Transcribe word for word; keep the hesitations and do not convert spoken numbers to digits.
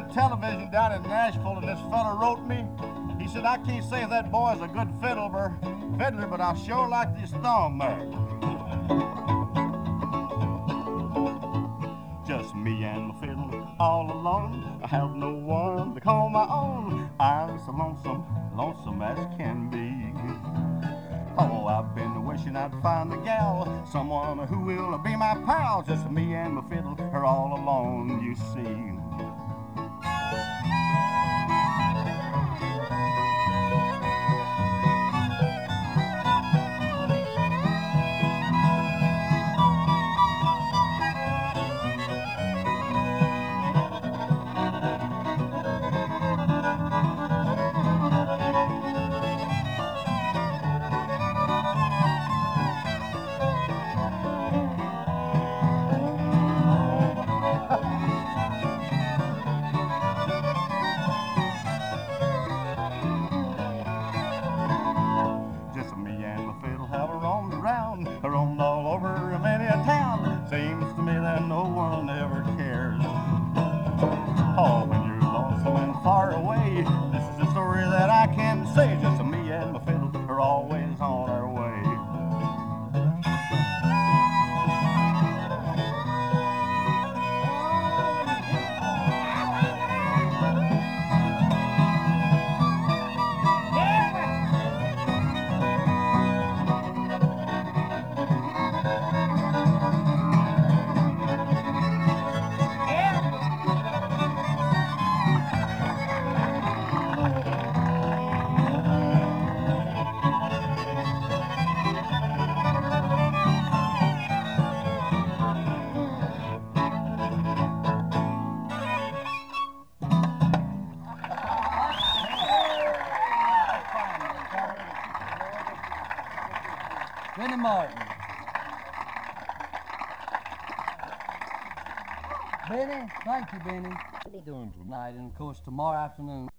the television down in Nashville, and this fella wrote me. He said, I can't say that boy's a good fiddler, fiddler, but I sure like this thumb there. Just me and my fiddle all alone. I have no one to call my own. I'm so lonesome, lonesome as can be. Oh, I've been wishing I'd find a gal, someone who will be my pal. Just me and my fiddle are all alone, you see. I roamed all over many a town. Seems to me that no one ever cares. Oh, when you're lonesome and far away, this is the story that I can say. Just me and my fiddle are always on our way. Benny Martin. Benny, thank you, Benny. What are you doing tonight? And of course, tomorrow afternoon.